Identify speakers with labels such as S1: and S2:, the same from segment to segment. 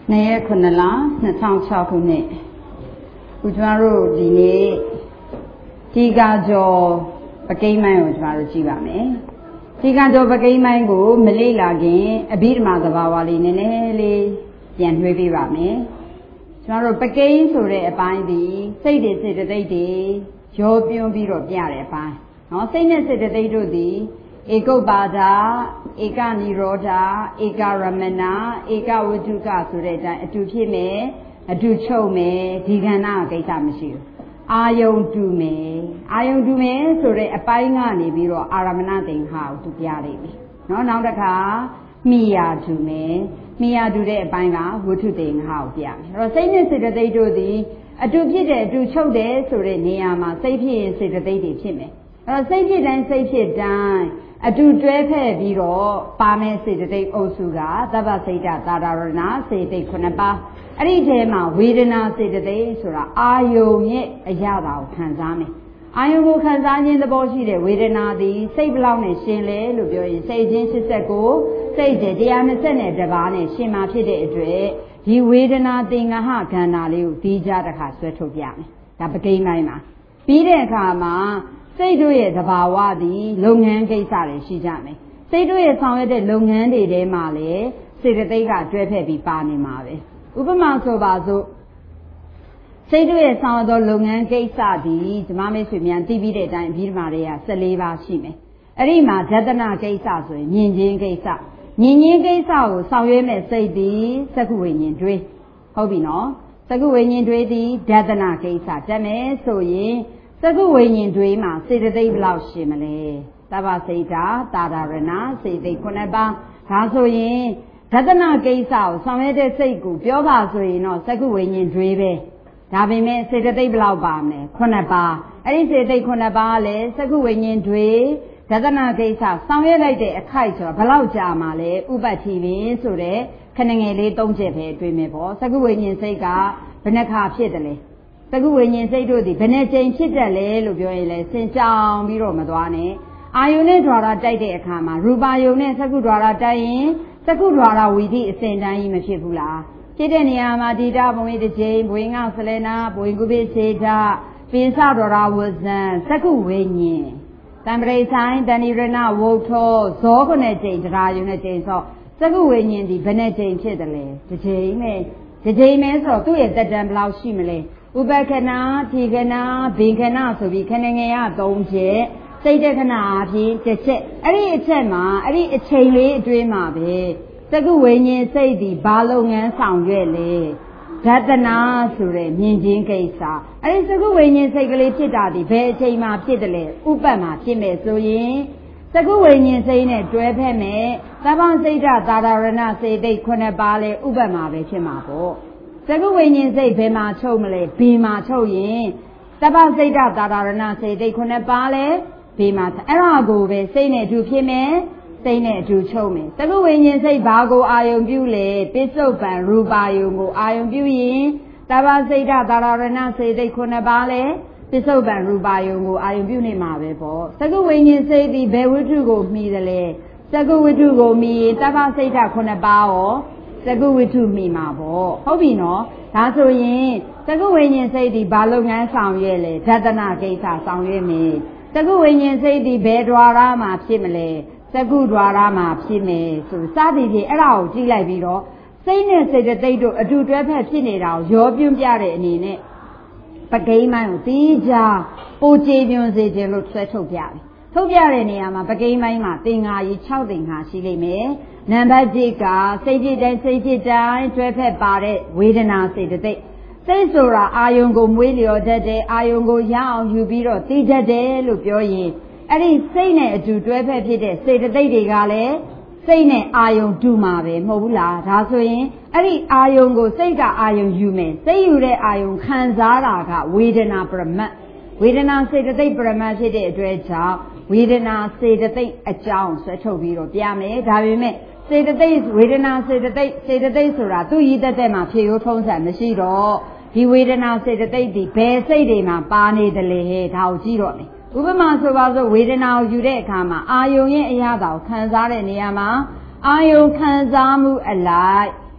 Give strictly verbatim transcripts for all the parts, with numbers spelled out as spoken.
S1: နေ့ခုနှစ်လနှစ်ထောင်ခြောက်ခုနှစ်ဦးကျမတို့ဒီနေ့ဒီကကျော်ပကိန်းမိုင်းကိုကျမတို့ကြည့်ပါမယ်ဒီကကျော်ပကိန်းမိုင်းကိုမလေ့လာခင်အဘိဓမ္မာသဘာဝလေးနည်းနည်းလေးပြန်နှွှေးပြပါမယ်ကျမတို့ပကိန်းဆိုတဲ့အပိုင်းဒီစိတ်တွေစေတသိက်တွေရောပြွန်းပြီးတော့ပြတဲ့အပိုင်းနော်စိတ်နဲ့စေတသိက်တို့ဒီဧကုပ္ပါဒဧကနိရောဓဧကရမဏဧကဝတ္ထုကဆိုတဲ့အတိုင်းအတူဖြစ်မယ်အတူချုပ်မယ်ဒီကဏ္ဍကိစ္စမရှိဘူးအာယုံတူမယ်အာယုံတူမယ်ဆိုတဲ့အပိုင်းကနေပြီးတော့အာရမဏသင်္ခါကိုသူပြလိုက်ပြီနော်နောက်တစ်ခါမိယာတူမယ်မိယာတူတဲ့အပိုင်းကဝတ္ထုသင်္ခါကိုပြမယ်အဲ့တော့စိတ်နဲ့စေတသိက်တို့သည်အတူဖြစ်တဲ့အတူချုပ်တယ်ဆိုတဲ့နေရာမှာစိတ်ဖြစ်ရင်စေတသိက်တွေဖြစ်မယ်အဲ့တော့စိတ်ဖြစ်တိုင်းစိတ်ဖြစ်တိုင်းအတူတွဲဖက်ပြီးတော့ပါမယ်စေတသိက်အုပ်စုကသဗ္ဗစိတ်တသာဒရဏစေတသိက်ခုနှစ်ပါးအဲ့ဒီထဲမှာဝေဒနာစေတသိက်ဆိုတာအာယုံရဲ့အရာတာကိုခံစားမယ်အာယုံကိုခံစားခြင်းသဘောရှိတဲ့ဝေဒနာသည်စိတ်ဘလောက်နဲ့ရှင်လဲလို့ပြောရင်စိတ်ချင်း၈၉စိတ်တဲ့၁၂၂ပါးနဲ့ရှင်မှာဖြစ်တဲ့အတွက်ဒီဝေဒနာသင်္ဃဟခန္ဓာလေးကိုဒီကြတစ်ခါဆွဲထုတ်ပြမယ်ဒါပကိန်းတိုင်းမှာပြီးတဲ့အခါမှာစိတ်တို့ရဲ့သဘာဝသည်လုပ်ငန်းကိစ္စတွေရှိကြမယ်စိတ်တို့ရဲ့ဆောင်ရွက်တဲ့လုပ်ငန်းတွေထဲမှာလည်းစေတသိက်ကတွဲဖက်ပြီးပါနေမှာပဲဥပမာဆိုပါစို့စိတ်တို့ရဲ့ဆောင်ရွက်သောလုပ်ငန်းကိစ္စသည်ဓမ္မမိတ်ဆွေများသိပြီးတဲ့အတိုင်းအပြီးဓမ္မတွေက၁၄ပါးရှိမယ်အဲ့ဒီမှာဒသနာကိစ္စဆိုရင်မြင်ချင်းကိစ္စမြင်ချင်းကိစ္စကိုဆောင်ရွက်မဲ့စိတ်သည်သက္ကုဝိညာဉ်တွေးဟုတ်ပြီနော်သက္ကုဝိညာဉ်တွေးသည်ဒသနာကိစ္စတက်မယ်ဆိုရင်သက္ကုဝိညာဉ်တွေမှာစေတသိက်ဘယ်လောက်ရှိမလဲသဗ္ဗစိတ်တာသာဒရဏစေတသိက်ခုနှစ်ပါးဒါဆိုရင်ဒသနာကိစ္စကိုဆောင်ရွက်တဲ့စိတ်ကိုပြောပါဆိုရင်တော့သက္ကုဝိညာဉ်တွေပဲဒါပေမဲ့စေတသိက်ဘယ်လောက်ပါမလဲခုနှစ်ပါးအဲ့ဒီစေတသိက်ခုနှစ်ပါးလည်းသက္ကုဝိညာဉ်တွေဒသနာကိစ္စဆောင်ရွက်လိုက်တဲ့အခိုက်ဆိုတာဘယ်လောက်ကြာမှလဲဥပ္ပတ္တိပင်ဆိုတဲ့ခဏငယ်လေးသုံးချက်ပဲတွေ့မယ်ပေါ့သက္ကုဝိညာဉ်စိတ်ကဘယ်နှခါဖြစ်တယ်လဲသက္ကုဝိညာဉ်စိတ်တို့သည်ဘယ်နှကြိမ်ဖြစ်တတ်လဲလို့ပြောရင်လည်းစင်ကြောင်ပြီးတော့မသွားနဲ့အာယုန်နဲ့ द्वार တိုက်တဲ့အခါမှာရူပါယုန်နဲ့သက္ကု द्वार တိုက်ရင်သက္ကု द्वार ဝီတိအစဉ်တိုင်းကြီးမဖြစ်ဘူးလားဖြစ်တဲ့နေရာမှာတိတာဘဝေတစ်ကြိမ်ဘဝေငါဆလနာဘဝေကုပိစေတာပိစ द्वार ဝဇံသက္ကုဝိညာဉ်တံပရိဆိုင်တဏိရဏဝုထောဇောခုနှစ်ကြိမ်တရားယုန်နဲ့ကြိမ်ဆောသက္ကုဝိညာဉ်ဒီဘယ်နှကြိမ်ဖြစ်တယ်လဲတစ်ကြိမ်ပဲတစ်ကြိမ်ပဲဆိုတော့သူ့ရဲ့တက်တန်ဘယ်လောက်ရှိမလဲဥပခဏထိခဏဘင်ခဏဆိုပြီးခဏငယ်ရသုံးချက်စိတ်တခဏအပြင်တစ်ချက်အဲ့ဒီအချက်မှာအဲ့ဒီအချိန်လေးအတွင်းမှာပဲသက္ကုဝိညာဉ်စိတ်ဒီဘာလုပ်ငန်းဆောင်ရွက်လဲဒသနာဆိုတဲ့မြင်ချင်းကိစ္စအဲ့ဒီသက္ကုဝိညာဉ်စိတ်ကလေးဖြစ်တာဒီဘယ်အချိန်မှာဖြစ်တယ်လဲဥပ္ပတ်မှာဖြစ်မယ်ဆိုရင်သက္ကုဝိညာဉ်စိတ်နဲ့တွဲဖက်မယ်သဗ္ဗစိတ်တသာဒရဏစေတိတ်ခုနှစ်ပါးလဲဥပ္ပတ်မှာပဲဖြစ်မှာပေါ့သက္ကုဝိညာဉ်စိတ်ဘယ်မှာချုပ်မလဲဘေးမှာချုပ်ရင်သဗ္ဗစိတ်တသာဒရဏစေတိတ်ခုနှစ်ပါးလဲဘေးမှာအဲ့ဒါကိုပဲစိတ်နဲ့အတူဖြစ်မယ်စိတ်နဲ့အတူချုပ်မယ်သက္ကုဝိညာဉ်စိတ်ဘာကိုအာယုံပြုလဲပိစ္ဆုပန်ရူပါယုံကိုအာယုံပြုရင်သဗ္ဗစိတ်တသာဒရဏစေတိတ်ခုနှစ်ပါးလဲပိစ္ဆုပန်ရူပါယုံကိုအာယုံပြုနေမှာပဲပေါ့သက္ကုဝိညာဉ်စိတ်ဒီဘယ်ဝတ္ထုကိုမှီတယ်လဲသက္ကုဝတ္ထုကိုမှီရင်သဗ္ဗစိတ်တခုနှစ်ပါးရောသက္ကုဝိထုမိမှာပေါ့ဟုတ်ပြီနော်ဒါဆိုရင်သက္ကုဝိညာဉ်စိတ်ဒီဘာလုပ်ငန်းဆောင်ရွက်လဲဒသနာကိစ္စဆောင်ရွက်မယ်သက္ကုဝိညာဉ်စိတ်ဒီဘယ် द्वार မှာဖြစ်မလဲသက္ကု द्वार မှာဖြစ်မယ်ဆိုစသည်ဖြင့်အဲ့ဒါကိုကြည့်လိုက်ပြီးတော့စိတ်နဲ့စေတသိက်တို့အတူတွဲဖက်ဖြစ်နေတာကိုရောပြွန်းပြတဲ့အနေနဲ့ပကိန်းမိုင်းကိုတီးကြပိုကြည်ပြွန်းစေခြင်းလို့ဆွဲထုတ်ပြတယ်ထုတ်ပြတဲ့နေရာမှာပကိန်းမိုင်းမှာသင်္ဃာကြီး၆သင်္ဃာရှိလိမ့်မယ်နံပါတ်၁ကစိတ်ဖြစ်တိုင်းစိတ်ဖြစ်တိုင်းတွဲဖက်ပါတဲ့ဝေဒနာစေတသိက်စိတ်ဆိုတာအာယုံကိုမွေးလျော်တတ်တယ်အာယုံကိုရအောင်ယူပြီးတော့သိတတ်တယ်လို့ပြောရင်အဲ့ဒီစိတ်နဲ့အတူတွဲဖက်ဖြစ်တဲ့စေတသိက်တွေကလည်းစိတ်နဲ့အာယုံတူမှာပဲမဟုတ်ဘူးလားဒါဆိုရင်အဲ့ဒီအာယုံကိုစိတ်ကအာယုံယူမယ်စိတ်ယူတဲ့အာယုံခံစားတာကဝေဒနာပရမတ်ဝေဒနာစေတသိက်ပရမတ်ဖြစ်တဲ့အတွက်ကြောင့်ဝေဒနာစေတသိက်အကြောင်းဆွဲထုတ်ပြီးတော့ပြမယ်ဒါပေမဲ့စေတသိက်ဝေဒနာစေတသိက်စေတသိက်ဆိုတာသူ့ရည်သက်တဲ့မှာဖြေရိုးထုံးစံမရှိတော့ဒီဝေဒနာစေတသိက်ဒီဘယ်စိတ်တွေမှာပါနေတယ်လဲဒါကိုကြည့်တော့မယ်ဥပမာဆိုပါစို့ဝေဒနာကိုယူတဲ့အခါမှာအာယုံရဲ့အရာတော်ခံစားတဲ့နေရာမှာအာယုံခံစားမှုအလိုက်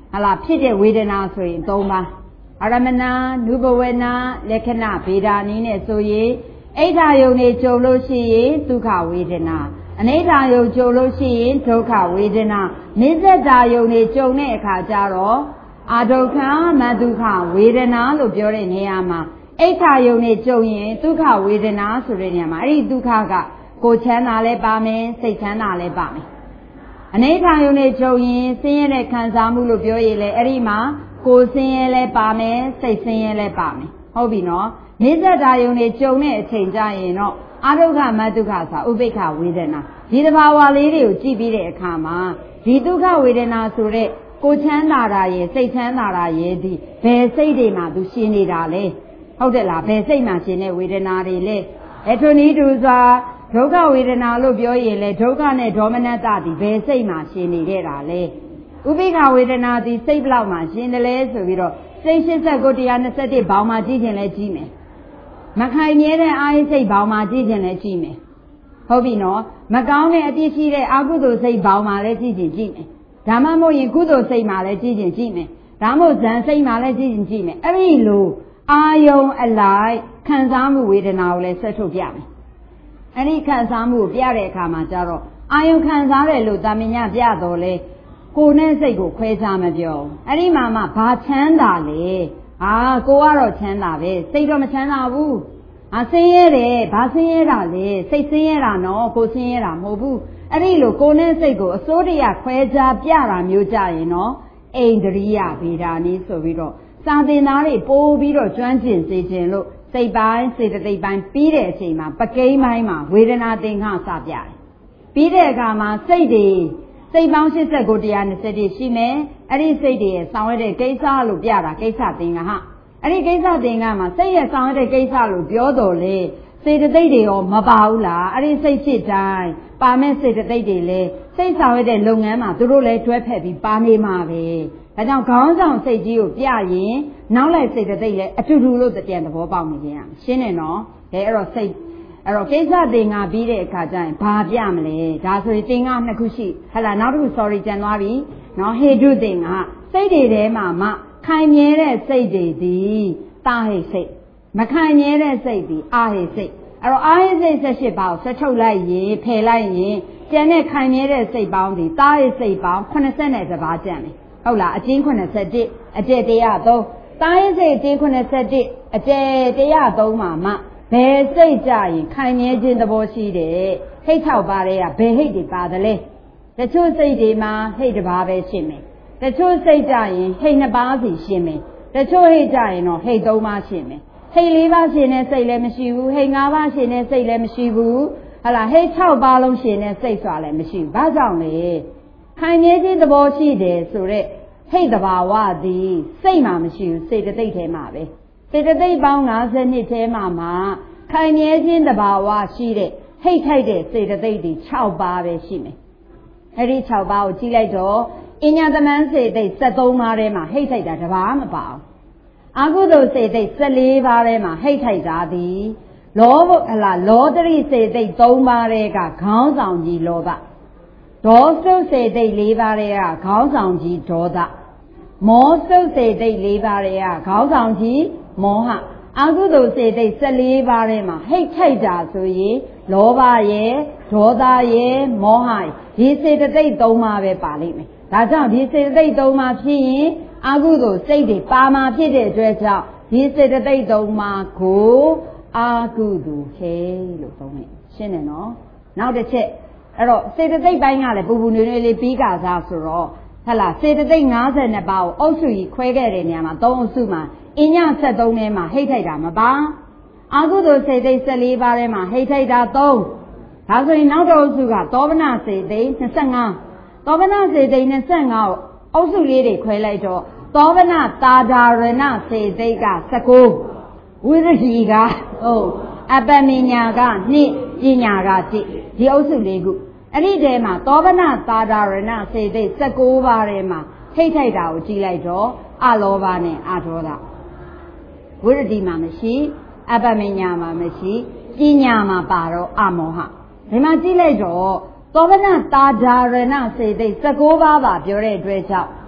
S1: ဟာလားဖြစ်တဲ့ဝေဒနာဆိုရင်သုံးပါအာရမဏနုဘဝနာလက္ခဏာဗေဒာနည်းနဲ့ဆိုရင်အိဋ္ဌာယုံနေကြုံလို့ရှိရင်ဒုက္ခဝေဒနာအနိဋ္ဌာယုံကြုံလို့ရှိရင်ဒုက္ခဝေဒနာနိစ္စတာယုံနေကြုံတဲ့အခါကျတော့အာဒုက္ခမဒုက္ခဝေဒနာလို့ပြောတဲ့နေရာမှာအိဋ္ဌာယုံနေကြုံရင်ဒုက္ခဝေဒနာဆိုတဲ့နေရာမှာအဲ့ဒီဒုက္ခကကိုယ်ချမ်းသာလဲပါမယ်စိတ်ချမ်းသာလဲပါမယ်အနိဋ္ဌာယုံနေကြုံရင်ဆင်းရဲတဲ့ခံစားမှုလို့ပြောရည်လေအဲ့ဒီမှာကိုယ်ဆင်းရဲလဲပါမယ်စိတ်ဆင်းရဲလဲပါမယ်ဟုတ်ပြီနော်နိစ္စတာယုံနေကြုံတဲ့အချိန်ကြရင်တော့အာဒုက္ခမဒုက္ခဆိုဥပိ္ပခဝေဒနာဒီတဘာဝလေးတွေကိုကြည့်ပြီးတဲ့အခါမှာဒီဒုက္ခဝေဒနာဆိုတဲ့ကိုယ်ချမ်းသာတာရဲ့စိတ်ချမ်းသာတာရဲ့ဒီဘယ်စိတ်တွေမှာသူရှင်းနေတာလဲဟုတ်တယ်လားဘယ်စိတ်မှာရှင်းတဲ့ဝေဒနာတွေလဲအထုနီးတူစွာဒုက္ခဝေဒနာလို့ပြောရင်လေဒုက္ခနဲ့ဒေါမနတသည်ဘယ်စိတ်မှာရှင်းနေခဲ့တာလဲဥပိ္ပခဝေဒနာသည်စိတ်ဘလောက်မှာရှင်းတယ်လဲဆိုပြီးတော့စိတ်ရှင်းဆက်ကိုတရားနှစ်ဆက်တစ်ဘောင်မှာကြည့်ခြင်းလဲကြည့်မယ်မခိုင်မြဲတဲ့အာယိစိတ်ဘောင်မှာကြည့်ခြင်းလဲကြည့်မယ်ဟုတ်ပြီနော်မကောင်းတဲ့အပြစ်ရှိတဲ့အကုသိုလ်စိတ်ဘောင်မှာလဲကြည့်ခြင်းကြည့်မယ်ဒါမှမဟုတ်ရင်ကုသိုလ်စိတ်မှာလဲကြည့်ခြင်းကြည့်မယ်ဒါမှမဟုတ်ဇန်စိတ်မှာလဲကြည့်ခြင်းကြည့်မယ်အဲ့ဒီလိုအာယုံအလိုက်ခံစားမှုဝေဒနာကိုလဲဆက်ထုတ်ပြမယ်အဲ့ဒီခံစားမှုကိုပြတဲ့အခါမှာကျတော့အာယုံခံစားတယ်လို့တာမညပြတော့လဲကိုယ်နဲ့စိတ်ကိုခွဲခြားမပြောအဲ့ဒီမှာမှဘာချမ်းသာလဲအာကိုကတော့ချမ်းသာပဲစိတ်တော့မချမ်းသာဘူးအာဆင်းရဲတယ်ဘာဆင်းရဲတာလဲစိတ်ဆင်းရဲတာနော်ကိုဆင်းရဲတာမဟုတ်ဘူးအဲ့ဒီလိုကိုယ်နဲ့စိတ်ကိုအစိုးရခွဲခြားပြတာမျိုးကြရင်နော်အိန္ဒြိယဗေဒာနည်းဆိုပြီးတော့စာသင်သားတွေပိုးပြီးတော့ကျွမ်းကျင်စေခြင်းလို့စိတ်ပိုင်းစေတသိက်ပိုင်းပြီးတဲ့အချိန်မှာပကိန်းပိုင်းမှာဝေဒနာသင်္ခါစပြတယ်ပြီးတဲ့အခါမှာစိတ်တွေစိတ်ပေါင်း၈၉တရား၂၀ရှိမယ်အဲ့ဒီစိတ်တွေရဲ့ဆောင်ရတဲ့ကိစ္စလို့ပြတာကိစ္စသင်္ခါဟာအဲ့ဒီကိစ္စသင်္ခါမှာစိတ်ရဲ့ဆောင်ရတဲ့ကိစ္စလို့ပြောတော်လေစေတသိက်တွေရောမပါဘူးလားအဲ့ဒီစိတ်ဖြစ်တိုင်းပါမဲ့စေတသိက်တွေလေစိတ်ဆောင်ရတဲ့လုပ်ငန်းမှာသူတို့လည်းတွဲဖက်ပြီးပါနေမှာပဲဒါကြောင့်ခေါင်းဆောင်စိတ်ကြီးကိုပြရင်နောက်လိုက်စေတသိက်လည်းအတူတူလို့တပြန်သဘောပေါက်နေခြင်းရရှင်းတယ်နော်ဒါအဲ့တော့စိတ်အဲ့တော့ကိစ္စသင်္ခါပြီးတဲ့အခါကျရင်ဘာပြမလဲဒါဆိုရင်သင်္ခါနှစ်ခုရှိဟဲ့လားနောက်တစ်ခု sorry ကြံသွားပြီနော်ဟေတုသင်္ခါစိတ်တွေထဲမှာမှခိုင်မြဲတဲ့စိတ်တွေသည်တာဟိစိတ်မခိုင်မြဲတဲ့စိတ်သည်အာဟိစိတ်အဲ့တော့အာဟိစိတ်၁၈ပါးကိုဆက်ထုတ်လိုက်ရင်ဖယ်လိုက်ရင်ကျန်တဲ့ခိုင်မြဲတဲ့စိတ်ပေါင်းသည်တာဟိစိတ်ပေါင်း၈၂ပါးကျန်တယ်ဟုတ်လားအကျဉ်း၈၁အကျယ်၁၀၃တာဟိစိတ်အကျဉ်း၈၁အကျယ်၁၀၃မှာမှဘယ်စိတ်ကြရင်ခိုင်မြဲခြင်းသဘောရှိတယ်ဟိတ်၆ပါးတည်းကဘယ်ဟိတ်တွေပါတယ်လဲတချို့စိတ်တွေမှာဟိတ်တစ်ပါးပဲရှင်းမယ်တချို့စိတ်ကြရင်ဟိတ်နှစ်ပါးစီရှင်းမယ်တချို့ဟိတ်ကြရင်တော့ဟိတ်သုံးပါးရှင်းမယ်ဟိတ်လေးပါးရှင်းတဲ့စိတ်လည်းမရှိဘူးဟိတ်ငါးပါးရှင်းတဲ့စိတ်လည်းမရှိဘူးဟလာဟိတ်၆ပါးလုံးရှင်းတဲ့စိတ်စွာလည်းမရှိဘူးဘာကြောင့်လဲခိုင်မြဲခြင်းသဘောရှိတယ်ဆိုတော့ဟိတ်တဘာဝသည်စိတ်မှမရှိဘူးစေတသိက်ထဲမှာပဲစေတသိက်ပေါင်း၅၀နှစ်ထဲမှာမှခိုင်မြဲခြင်းတဘာဝရှိတဲ့ဟိတ်ထိုက်တဲ့စေတသိက်ဒီ၆ပါးပဲရှိမယ်အဲ့ဒီ၆ပါးကိုကြည့်လိုက်တော့အညာသမန်းစေတိတ်၁၃ပါးထဲမှာဟိတ်ထိုက်တာတပါးမပါဘူးအာဟုတုစေတိတ်၁၄ပါးထဲမှာဟိတ်ထိုက်တာသည်လောဘဟလာလောတရိစေတိတ်၃ပါးထဲကခေါင်းဆောင်ကြီးလောဘဒေါသုစေတိတ်၄ပါးထဲကခေါင်းဆောင်ကြီးဒေါသမောသုစေတိတ်၄ပါးထဲကခေါင်းဆောင်ကြီးမောဟအာဟုတုစေတိတ်၁၄ပါးထဲမှာဟိတ်ထိုက်တာဆိုရင်လောဘရဲ့ဒေါသရဲ့မောဟရဲ့ဒီစေတသိက်၃ပါးပဲပါလိမ့်မယ်ဒါကြောင့်ဒီစေတသိက်၃ပါးဖြစ်ရင်အာဟုတုစိတ်တွေပါမှာဖြစ်တဲ့အတွက်ကြောင့်ဒီစေတသိက်၃ပါးကိုအာဟုတုဟေလို့သုံးတယ်ရှင်းတယ်နော်နောက်တစ်ချက်အဲ့တော့စေတသိက်ပိုင်းကလည်းပူပူနွေ့နွေ့လေးပြီးကြစားဆိုတော့ဟလာစေတသိက်၅၂ပါးကိုအုပ်စုကြီးခွဲခဲ့တဲ့နေရာမှာ၃အုပ်စုမှာအည၁၃ထဲမှာဟိတ်ထိုက်တာမပါအာဟုတုစေတိတ်၁၄ပါးထဲမှာဟိတ်ထိုက်တာ၃ဒါဆိုရင်နောက်တစ်အုပ်စုကသောဗနစေတိတ်၂၅သောဗနစေတိတ်၂၅ကိုအုပ်စုလေးတွေခွဲလိုက်တော့သောဗနတာဒါရဏစေတိတ်က၁၉ဝိရတိကဟုတ်အပမညာက၂ပညာက၁ဒီအုပ်စုလေးခုအဲ့ဒီထဲမှာသောဗနတာဒါရဏစေတိတ်၁၉ပါးထဲမှာထိတ်ထိုက်တာကိုကြည့်လိုက်တော့အလောဘနဲ့အဒေါသဝိရတိမှာမရှိအပမညာမှာမရှိပညာမှာပါတော့အမောဟဒီမှာကြည့်လိုက်တော့သောဗနတာဒါရဏစေတိတ်၁၉ပါးပါပြောတဲ့အတွက်ကြောင့်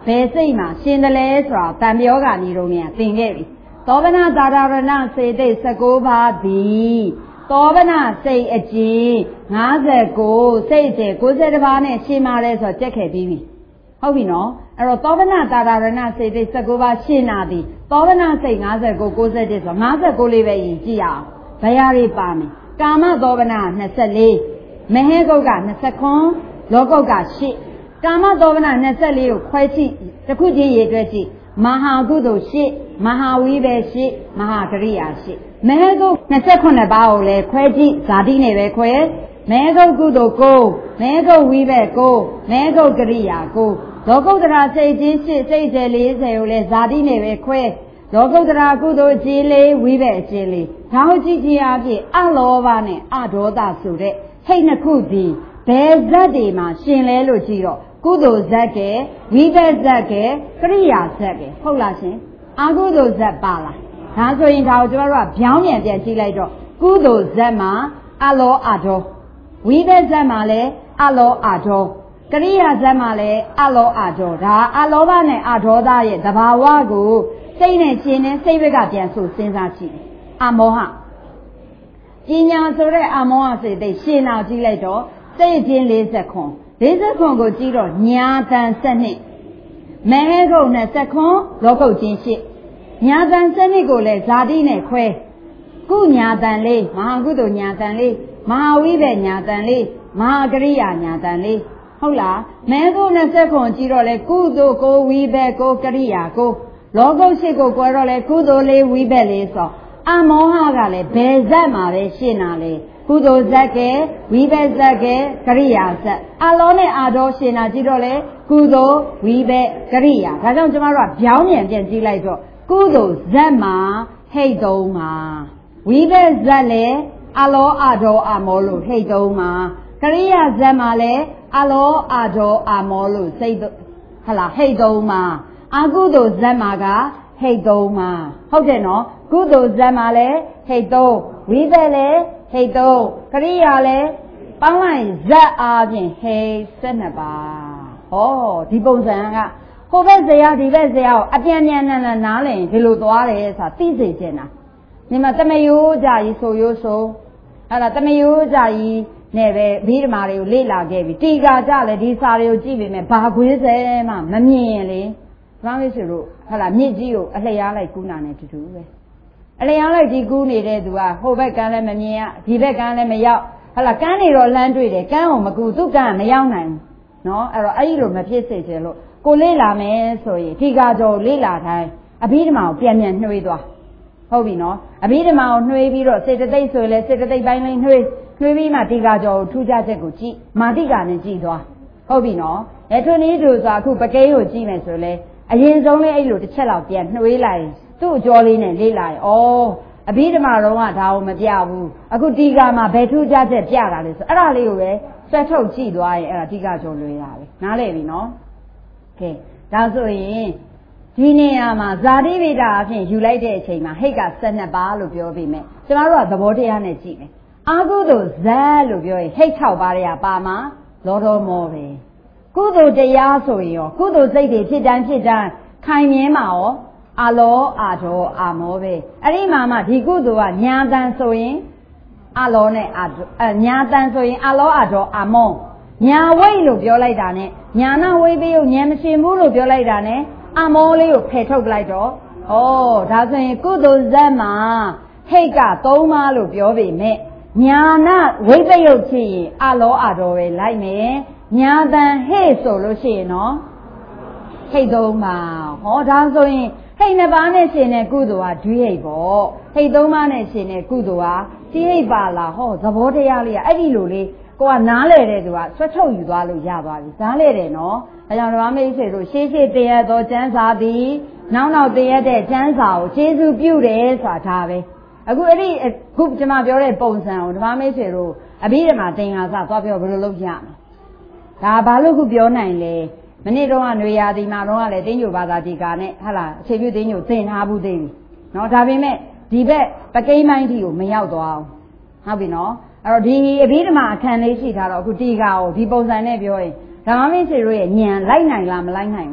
S1: ဘယ်စိတ်မှာရှင်တယ်လဲဆိုတာတန်ပြောကနေတော့เนี่ยသင်ခဲ့ပြီသောဗနာသာရဏစေတိတ်၁၉ပါးသည်သောဗနာစိတ်အကျဉ်၅၉စိတ်ကျ၉၁ပါးနဲ့ရှင်းပါတယ်ဆိုတော့ကြက်ခဲ့ပြီးပြီဟုတ်ပြီနော်အဲ့တော့သောဗနာသာရဏစေတိတ်၁၉ပါးရှင်းတာသည်သောဗနာစိတ်၅၉ ၉၁ဆိုတော့၅၉လေးပဲယင်ကြည့်ရအောင်ဘယ်ဟာတွေပါမယ်ကာမသောဗနာ၂၄မဟေကုတ်က၂၉လောကုတ်က၈ကာမသောဗနာ၂၄ကိုခွဲကြည့်တစ်ခုချင်းရေတွဲကြည့်မဟာကုသိုလ်၈မဟာဝိဘယ်၈မဟာကရိယာ၈မဟေကုတ်၂၈ပါးကိုလည်းခွဲကြည့်ဇာတိနဲ့ပဲခွဲမဟေကုတ်ကုသိုလ်၉မဟေကုတ်ဝိဘယ်၉မဟေကုတ်ကရိယာ၉လောကုတ္တရာစိတ်ချင်း၈စိတ်ကျ၄၀ကိုလည်းဇာတိနဲ့ပဲခွဲလောကုတ္တရာကုသိုလ်အကျဉ်လေးဝိဘယ်အကျဉ်လေးဒါဟုတ်ကြည့်ကြည့်အဖြစ်အလောဘနဲ့အဒေါသဆိုတဲ့ဟိတ်နှစ်ခုဒီဘယ်ဇတ်တွေမှာရှင်လဲလို့ကြည့်တော့ကုသိုလ်ဇတ်ကဲဝိဘက်ဇတ်ကဲကရိယာဇတ်ကဲဟုတ်လားရှင်အကုသိုလ်ဇတ်ပါလားဒါဆိုရင်ဒါကိုကျွန်တော်တို့ကဗျောင်းပြန်ပြန်ကြည့်လိုက်တော့ကုသိုလ်ဇတ်မှာအလောအဒေါဝိဘက်ဇတ်မှာလည်းအလောအဒေါကရိယာဇတ်မှာလည်းအလောအဒေါဒါအလောဘနဲ့အဒေါသရဲ့သဘာဝကိုစိတ်နဲ့ရှင်နဲ့စိတ်ဘက်ကပြန်ဆိုစဉ်းစားကြည့်အမောဟပညာဆိုတဲ့အမောဟစိတ်သိရှင်နာကြည့်လိုက်တော့စိတ်ချင်း၄၀ခွန်၄၀ခွန်ကိုကြည့်တော့ညာတန်စနစ်မဟေကုတ်နဲ့စခွန်လောကုတ်ချင်း၈ညာတန်စနစ်ကိုလည်းဇာတိနဲ့ခွဲကုညာတန်လေးမဟာကုသိုလ်ညာတန်လေးမဟာဝိဘယ်ညာတန်လေးမဟာကရိယာညာတန်လေးဟုတ်လားမဟေကုတ်နဲ့စခွန်ကြည့်တော့လေကုသိုလ်ကိုဝိဘယ်ကိုကရိယာကိုလောကုတ်၈ကိုကွဲတော့လေကုသိုလ်လေးဝိဘက်လေးဆိုအမောဟကလည်းဘယ်ဇက်မှာပဲရှင်းတာလေကုသိုလ်ဇက်ကဲဝိဘက်ဇက်ကဲကရိယာဇက်အလောနဲ့အာဒေါရှင်းတာကြည့်တော့လေကုသိုလ်ဝိဘက်ကရိယာဒါကြောင့်ကျမတို့ကဗျောင်းပြန်ပြန်ကြည့်လိုက်တော့ကုသိုလ်ဇက်မှာဟိတ်သုံးမှာဝိဘက်ဇက်လည်းအလောအာဒေါအမောလို့ဟိတ်သုံးမှာကရိယာဇက်မှာလည်းအလောအာဒေါအမောလို့စိတ်ဟလာဟိတ်သုံးမှာအကုသိုလ်ဇက်မှာကဟိတ်သုံးမှာဟုတ်တယ်နော်ကုသိုလ်ဇက်မှာလည်းဟိတ်သုံးဝိဘက်လည်းဟိတ်သုံးကရိယာလည်းပေါင်းလိုက်ဇက်အားဖြင့်ဟိတ်၁၂ပါးဟောဒီပုံစံကဟိုဘက်ဇရာဒီဘက်ဇရာကိုအပြန်ပြန်နန်းနန်းနားလည်ဒီလိုသွားတယ်ဆိုတာသိစေချင်တာညီမတမယိုးကြကြီးဆိုရိုးဆိုအဲ့ဒါတမယိုးကြကြီးနဲ့ပဲဘိဓမာတွေကိုလေ့လာခဲ့ပြီတီကာကြလည်းဒီစာတွေကိုကြည့်ပြီမဲ့ဘာခွေးစဲမှမမြင်ရင်လေဘာလို့ဆိုလို့ဟာလာမြစ်ကြီးကိုအလျားလိုက်ကူးနာနေတူတူပဲအလျားလိုက်ဒီကူးနေတဲ့သူကဟိုဘက်ကန်းလည်းမမြင်ရဒီဘက်ကန်းလည်းမရောက်ဟာလာကန်းနေတော့လမ်းတွေ့တယ်ကန်းကိုမကူသူ့ကန်းမရောက်နိုင်ဘူးနော်အဲ့တော့အဲ့ဒီလိုမဖြစ်စေချင်လို့ကိုလေ့လာမယ်ဆိုရင်ဒီကာကြောလေ့လာတိုင်းအဘိဓမ္မာကိုပြန်ပြန်နှွှေးသွားဟုတ်ပြီနော်အဘိဓမ္မာကိုနှွှေးပြီးတော့စေတသိက်ဆိုရင်လည်းစေတသိက်ပိုင်းလေးနှွှေးနှွှေးပြီးမှဒီကာကြောကိုထူးခြားချက်ကိုကြည့်မာတိကာနဲ့ကြည့်သွားဟုတ်ပြီနော်အဲထွန်းဤသူဆိုအခုပကိန်းကိုကြည့်မယ်ဆိုလဲအရင်ဆုံးလေးအဲ့လိုတစ်ချက်လောက်ပြန်နှွေးလိုက်သူ့အကျော်လေးနဲ့လေးလိုက်ဩအဘိဓမ္မာတော့ကဒါကိုမပြဘူးအခုဒီကာမှာဘယ်ထူးခြားချက်ပြတာလဲဆိုအဲ့ဒါလေးကိုပဲဆွဲထုတ်ကြည့်သွားရင်အဲ့ဒါဒီကာကျော်လွေးတာပဲနားလည်ပြီနော်ကဲဒါဆိုရင်ဒီနေရာမှာဇာတိဗေဒအဖြစ်ယူလိုက်တဲ့အချိန်မှာဟိတ်က၁၂ပါးလို့ပြောပြီးမယ်ကျမတို့ကသဘောတရားနဲ့ကြည့်မယ်အာဟုသောဇတ်လို့ပြောရင်ဟိတ်၆ပါးတွေကပါမှာလောတော်မောပဲကုသိုလ်တရားဆိုရင်ရောကုသိုလ်စိတ်တွေဖြစ်တိုင်းဖြစ်တိုင်းခိုင်မြဲမှာရောအလောအာဒေါအာမောပဲအဲ့ဒီမှာမှဒီကုသိုလ်ကညာတန်ဆိုရင်အလောနဲ့အာအညာတန်ဆိုရင်အလောအာဒေါအာမောညာဝိတ်လို့ပြောလိုက်တာနဲ့ညာနာဝိပယုညာမရှင်ဘူးလို့ပြောလိုက်တာနဲ့အမောလေးကိုဖယ်ထုတ်လိုက်တော့ဩဒါဆိုရင်ကုသိုလ်ဇတ်မှာဟိတ်က၃ပါးလို့ပြောပေမဲ့ညာနာဝိပယုဖြစ်ရင်အလောအာဒေါပဲလိုက်မယ်ညာတန်ဟိတ်ဆိုလို့ရှိရင်နော်ဟိတ်သုံးပါဟောဒါဆိုရင်ဟိတ်နှစ်ပါးနဲ့ရှင်တဲ့ကုသိုလ်ကဒွိဟိတ်ပေါ့ဟိတ်သုံးပါးနဲ့ရှင်တဲ့ကုသိုလ်ကတိဟိတ်ပါလားဟောသဘောတရားလေးကအဲ့ဒီလိုလေးကိုကနားလေတဲ့သူကဆွတ်ထုတ်ယူသွားလို့ရသွားပြီနားလေတယ်နော်ဒါကြောင့်ဓမ္မမိတ်ဆွေတို့ရှေးရှေးတရသောကျမ်းစာသည်နောက်နောက်တရတဲ့ကျမ်းစာကိုကျေးဇူးပြုတယ်ဆိုတာဒါပဲအခုအဲ့ဒီခုကျွန်မပြောတဲ့ပုံစံကိုဓမ္မမိတ်ဆွေတို့အဘိဓမ္မာသင်္ဃာစသွားပြောဘယ်လိုလုပ်ကြမလဲဒါဘာလို့ခုပြောနိုင်လဲမနေ့တော့ကຫນွေရာသီမှာတော့လည်းတင်းညိုဘာသာဒီကာနဲ့ဟာလားအခြေပြုတင်းညိုသင်ထားဘူးသိပြီနော်ဒါပေမဲ့ဒီဘက်ပကိန်းပိုင်းကြီးကိုမရောက်သွားအောင်ဟုတ်ပြီနော်အဲ့တော့ဒီအဘိဓမ္မာအခန်းလေးရှိထားတော့အခုဒီကာကိုဒီပုံစံနဲ့ပြောရင်ဓမ္မမိတ်ဆွေတို့ရဲ့ဉာဏ်လိုက်နိုင်လားမလိုက်နိုင်လား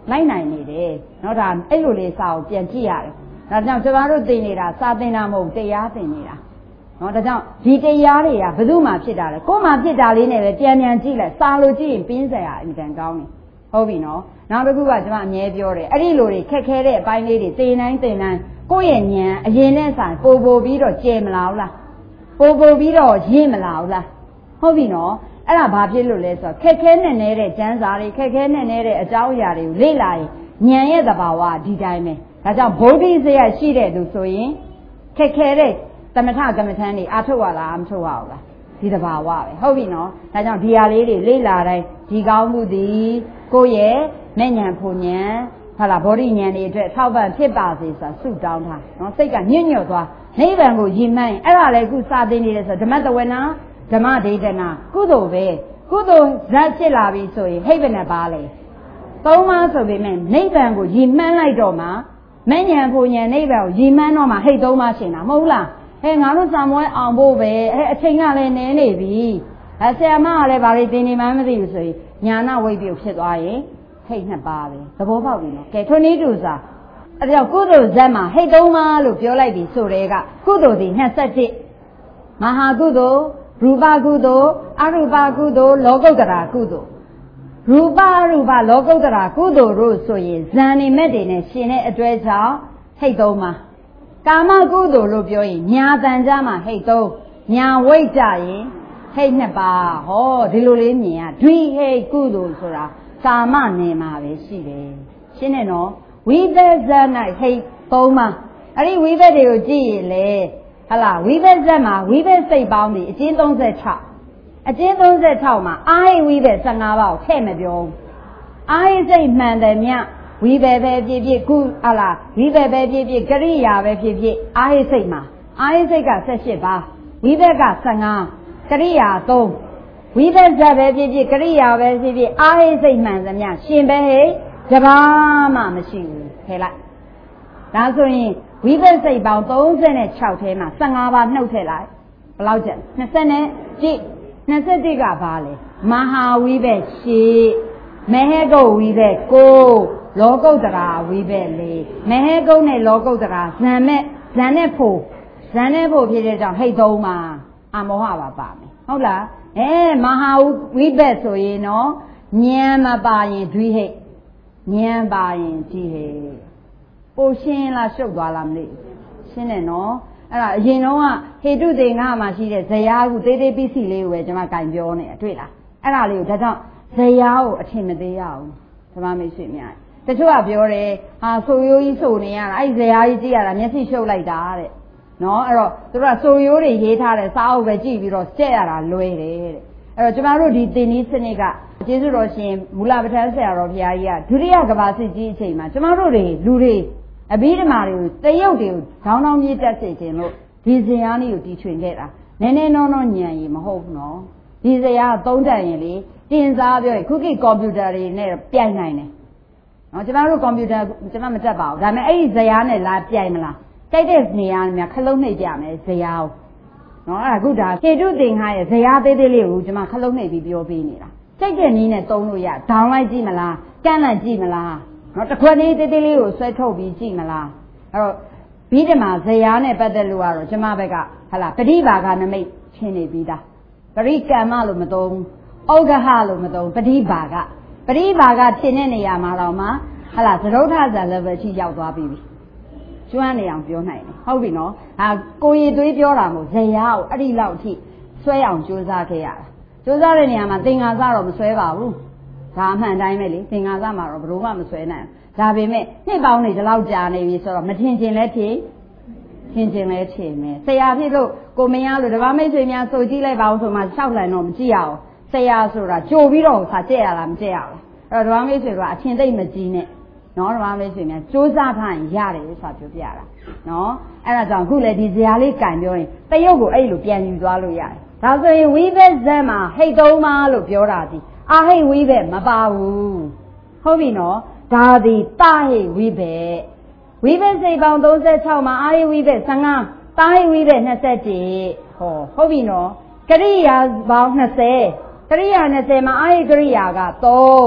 S1: လိုက်နိုင်နေတယ်နော်ဒါအဲ့လိုလေးစာကိုပြန်ကြည့်ရတယ်ဒါကြောင့်ကျမတို့သင်နေတာစာသင်တာမဟုတ်တရားသင်နေတာနော်ဒါကြောင့်ဒီတရားတွေကဘယ်သူမှဖြစ်တာလဲကိုယ်မှဖြစ်တာလေးနဲ့ပဲပြန်ပြန်ကြည့်လိုက်စာလို့ကြည့်ရင်ပြင်းစရာအင်တန်ကောင်းတယ်ဟုတ်ပြီနော်နောက်တစ်ခုကကျမအမြဲပြောတယ်အဲ့ဒီလိုတွေခက်ခဲတဲ့အပိုင်းလေးတွေသင်တိုင်းသင်တိုင်းကိုယ့်ရဲ့ဉာဏ်အရင်နဲ့ဆိုင်ပို့ပို့ပြီးတော့ကျဲမလာဘူးလားပို့ပို့ပြီးတော့ရင့်မလာဘူးလားဟုတ်ပြီနော်အဲ့ဒါဘာဖြစ်လို့လဲဆိုတော့ခက်ခဲနဲ့နေတဲ့ကျမ်းစာတွေခက်ခဲနဲ့နေတဲ့အကြောင်းအရာတွေကိုလေ့လာရင်ဉာဏ်ရဲ့သဘာဝဒီတိုင်းပဲဒါကြောင့်ဗုဒ္ဓဇယရှိတဲ့သူဆိုရင်ခက်ခဲတဲ့သမထကမ္မထန်တွေအထုတ်ရလားမထုတ်ရဘူးလားဒီသဘာဝပဲဟုတ်ပြီနော်ဒါကြောင့်ဒီဟာလေးတွေလေ့လာတိုင်းဒီကောင်းမှုသည်ကိုယ့်ရဲ့မဲ့ဉာဏ်ဖူဉာဏ်ဟာလားဗောဓိဉာဏ်တွေအတွက်ထောက်ပံ့ဖြစ်ပါစေဆိုတာဆုတောင်းထားနော်စိတ်ကညှဉ်းညွတ်သွားနိဗ္ဗာန်ကိုရည်မှန်းအဲ့ဒါလည်းခုစာသင်နေတယ်ဆိုဓမ္မတဝနာဓမ္မဒိဋ္ဌနာကုသိုလ်ပဲကုသိုလ်ဇတ်ဖြစ်လာပြီဆိုရင်ဟိဗ္ဗနဲ့ပါလေသုံးပါးဆိုပေမဲ့နိဗ္ဗာန်ကိုရည်မှန်းလိုက်တော့မှမဲ့ဉာဏ်ဖူဉာဏ်နိဗ္ဗာန်ကိုရည်မှန်းတော့မှဟိတ်သုံးပါးရှင်တာမဟုတ်လားဟဲ့ငါတို့စာမွဲအောင်ဖို့ပဲအဲအချိန်ကလည်းနည်းနေပြီအဲဆရာမကလည်းဗာလိသင်နေမှမသိဘူးဆိုရင်ညာနာဝိပ္ပယဖြစ်သွားရင်ဟိတ်နှစ်ပါးပဲသဘောပေါက်ပြီနော်ကဲထွန်းဤတူစာအဲဒါကုသိုလ်ဇတ်မှာဟိတ်သုံးပါးလို့ပြောလိုက်ပြီဆိုတဲ့ကကုသိုလ်ဒီနှစ်၁၁မဟာကုသိုလ်ရူပကုသိုလ်အရူပကုသိုလ်လောကုတ္တရာကုသိုလ်ရူပအရူပလောကုတ္တရာကုသိုလ်တို့ဆိုရင်ဇန်နေမဲ့တွေနဲ့ရှင်တဲ့အတွဲကြောင့်ဟိတ်သုံးပါးကာမကုသိုလ်လို့ပြောရင်ညာတန်ကြမှာဟိတ်သုံးညာဝိတ်ကြရင်ဟိတ်နှစ်ပါးဟောဒီလိုလေးမြင်ရဒွိဟိတ်ကုသိုလ်ဆိုတာကာမနယ်မှာပဲရှိတယ်ရှင်းတယ်နော်ဝိပဿနာဟိတ်သုံးပါးအဲ့ဒီဝိပဿတွေကိုကြည့်ရင်လေဟလာဝိပဿနာမှာဝိပဿစိတ်ပေါင်းပြီးအကျဉ်း၃၆အကျဉ်း၃၆မှာအာဟိဝိပဿ၁၅ပါးကိုထည့်မပြောဘူးအာဟိစိတ်မှန်တယ်မြဝိဘယ်ပဲဖြစ်ဖြစ်ကုဟလာဝိဘယ်ပဲဖြစ်ဖြစ်ကရိယာပဲဖြစ်ဖြစ်အာဟိစိတ်မှာအာဟိစိတ်က၁၈ပါးဝိဘက်က၁၅ကရိယာ၃ဝိဘက်ဇတ်ပဲဖြစ်ဖြစ်ကရိယာပဲဖြစ်ဖြစ်အာဟိစိတ်မှန်သမျှရှင်ပဲဟဲ့တပါးမှမရှိဘူးဖယ်လိုက်ဒါဆိုရင်ဝိဘက်စိတ်ပေါင်း၃၆ထဲမှာ၁၅ပါးနှုတ်ထည့်လိုက်ဘယ်လောက်ကျန်၂၀နဲ့ကြည့်၂၁ကဘာလဲမဟာဝိဘက်ရှိမဟေကုတ်ဝိဘက်ကိုလောကုတ္တရာဝိဘက်လေးမဟေကုတ်နဲ့လောကုတ္တရာဇံမဲ့ဇံနဲ့ဖို့ဇံနဲ့ဖို့ဖြစ်တဲ့ကြောင့်ဟိတ်သုံးပါအမောဟပါပါမယ်ဟုတ်လားအဲမဟာဝိဘက်ဆိုရင်နော်ဉာဏ်မပါရင်ဒွိဟိတ်ဉာဏ်ပါရင်ကြည့်ဟိတ်ပိုရှင်းလားရှုပ်သွားလားမသိရှင်းတယ်နော်အဲ့ဒါအရင်တော့ကဟေတုသင်္ဃမှာရှိတဲ့ဇယားခုသေးသေးပစ္စည်းလေးကိုပဲကျွန်မကင်ပြောနေတာတွေ့လားအဲ့ဒါလေးကိုဒါကြောင့်ဇယားကိုအထင်မသေးရအောင်ဓမ္မမိတ်ဆွေများတချို့ကပြောတယ်ဟာဆိုရိုးကြီးဆိုနေရတာအဲ့ဇယားကြီးကြည့်ရတာမျက်စိရှုပ်လိုက်တာတဲ့နော်အဲ့တော့သူတို့ကဆိုရိုးတွေရေးထားတဲ့စာအုပ်ပဲကြည့်ပြီးတော့ကြက်ရတာလွယ်တယ်တဲ့အဲ့တော့ကျမတို့ဒီသင်နည်းစနစ်ကကျေးဇူးတော်ရှင်မူလပဋ္ဌာန်းဆရာတော်ဘုရားကြီးကဒုတိယကဘာစစ်ကြီးအချိန်မှာကျမတို့တွေလူတွေအဘိဓမ္မာတွေကိုတရုတ်တွေကိုခေါင်းထောင်းပြေးတက်စေခြင်းလို့ဒီဇယားလေးကိုတီထွင်ခဲ့တာနည်းနည်းနောနောညံရင်မဟုတ်ဘူးနော်ဒီဇယားသုံးတန်ရင်လေတင်စားပြောရင်ခုခေတ်ကွန်ပျူတာတွေနဲ့ပြိုင်နိုင်တယ်နော်ကျမတို့ကွန်ပျူတာကျမမတက်ပါဘူးဒါပေမဲ့အဲ့ဒီဇယားနဲ့လာပြိုင်မလားကြိုက်တဲ့နေရာများခလုံးနှိပ်ကြမယ်ဇယားကိုနော်အဲ့ဒါခုဒါဟေတုသင်္ဃရဲ့ဇယားသေးသေးလေးကိုကျမခလုံးနှိပ်ပြီးပြောပေးနေတာကြိုက်တဲ့နည်းနဲ့သုံးလို့ရဒေါင်းလိုက်ကြည့်မလားကန့်လိုက်ကြည့်မလားနော်တစ်ခွက်လေးသေးသေးလေးကိုဆွဲထုတ်ပြီးကြည့်မလားအဲ့တော့ဘိဓမ္မာဇယားနဲ့ပတ်သက်လို့ကတော့ကျမဘက်ကဟလာပဋိဘာဂနမိတ်ရှင်းနေပြီးသားပရိကမ္မလို့မသုံးဩဃဟလို့မသုံးပဋိဘာဂပဋိဘာဂဖြစ်တဲ့နေရာမှာတော့မှဟလာသရုဋ္ဌဇာ level ထိရောက်သွားပြီကျွမ်းနေအောင်ပြောနိုင်တယ်ဟုတ်ပြီနော်ဟာကိုရည်သွေးပြောတာမို့ဇယားကိုအဲ့ဒီလောက်ထိဆွဲအောင်ကြိုးစားခဲ့ရတာကြိုးစားတဲ့နေရာမှာသင်္ဃာစတော့မဆွဲပါဘူးဒါအမှန်တိုင်းပဲလေသင်္ဃာစမှာတော့ဘယ်လိုမှမဆွဲနိုင်ဒါပေမဲ့နှစ်ပေါင်းတွေဒီလောက်ကြာနေပြီဆိုတော့မထင်ချင်လဲဖြစ်ထင်ချင်လဲထင်မယ်ဆရာဖြစ်လို့ကိုမရလို့တပါးမိတ်ဆွေများဆိုကြည့်လိုက်ပါအောင်ဆိုမှရှောက်လန်တော့မကြည့်ရအောင်ဆရာဆိုတာကြိုပြီးတော့ခါကြက်ရလားမကြက်ရဘူးအဲ့တော့တပါးမိတ်ဆွေကအထင်သိမ့်မကြီးနဲ့နော်တပါးမိတ်ဆွေများစူးစမ်းထားရင်ရတယ်ဆိုတာပြောပြတာနော်အဲ့ဒါကြောင့်ခုလေဒီဇာလေးကင်ပြောရင်တရုတ်ကိုအဲ့လိုပြန်ယူသွားလို့ရတယ်ဒါဆိုရင်ဝိဘက်ဇတ်မှာဟိတ်သုံးပါလို့ပြောတာဒီအာဟိဝိဘက်မပါဘူးဟုတ်ပြီနော်ဒါဒီတာဟိဝိဘက်ဝိဘက်စိတ်ပေါင်း၃၆မှာအာဟိဝိဘက်၁၅တာဟိဝိဘက်၂၁ဟောဟုတ်ပြီနော်ကရိယာပေါင်း၂၀ကရိယာ၂၀မှာအာဟိကရိယာက၃